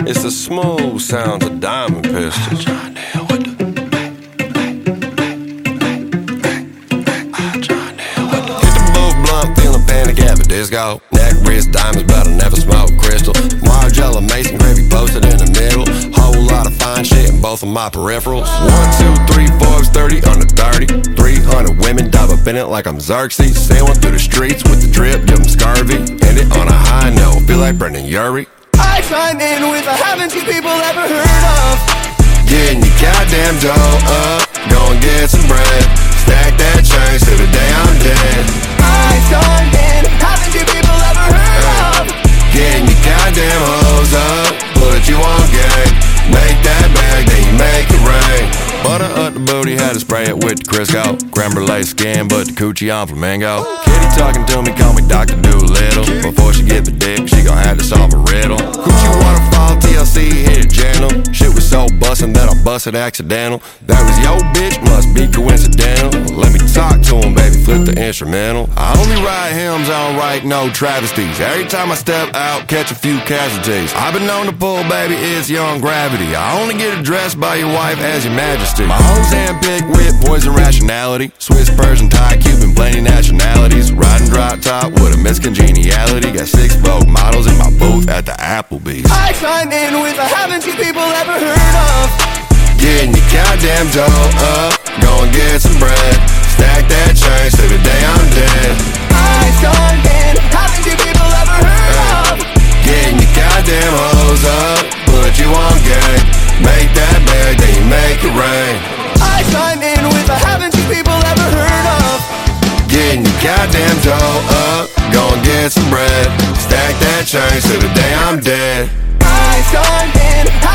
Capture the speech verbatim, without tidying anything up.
It's the smooth sounds of Diamond Pistols. Feeling panic at the disco. Neck, wrist, diamonds, but I never smoke crystal. Margiela, Mason, gravy posted in the middle. Whole lot of fine shit in both of my peripherals. One, two, three, Forbes, thirty, under thirty. Three hundred women dive up in it like I'm Xerxes. Sailing through the streets with the drip, give them scurvy. End it on a high note, feel like Brendan Urie. I chime in with a haven't you people ever heard of? Getting your goddamn dough up, go and get some bread. Stack that change till the day I'm dead. I chime in, haven't you people ever heard of? Getting your goddamn hoes up, put you on game. Make that bag, then you make it rain. Butter up the booty, had to spray it with the Crisco. Creme brulee skin, but the coochie on flamingo. Kitty talking to me, call me Doctor Doolittle. Before she get the dick, she gon' have to solve a riddle. Coochie waterfall, T L C, hit it gentle. Shit was so bustin' that I busted accidental. That was yo bitch, must be coincidental. Let me talk to him, baby, flip the instrumental. I only ride hymns, I don't write no travesties. Every time I step out, catch a few casualties. I've been known to pull, baby, it's young gravity. I only get addressed by your wife as your majesty. My hoes handpicked with poison rationality. Swiss, Persian, Thai, Cuban, plenty nationalities. Riding drop top with a miscongeniality. Got six Vogue models in my booth at the Applebee's. I chime in with a haven't you people ever heard of? Getting your goddamn dough up, go and get some bread. Stack that change till the day I'm dead. I chime in, haven't you people ever heard of? Getting your goddamn hoes up, put you on game. Make that bag, then you make it rain. I chime in with a haven't you people ever heard of? Getting your goddamn dough up, go and get some bread. Stack that change till the day I'm dead. I chime in,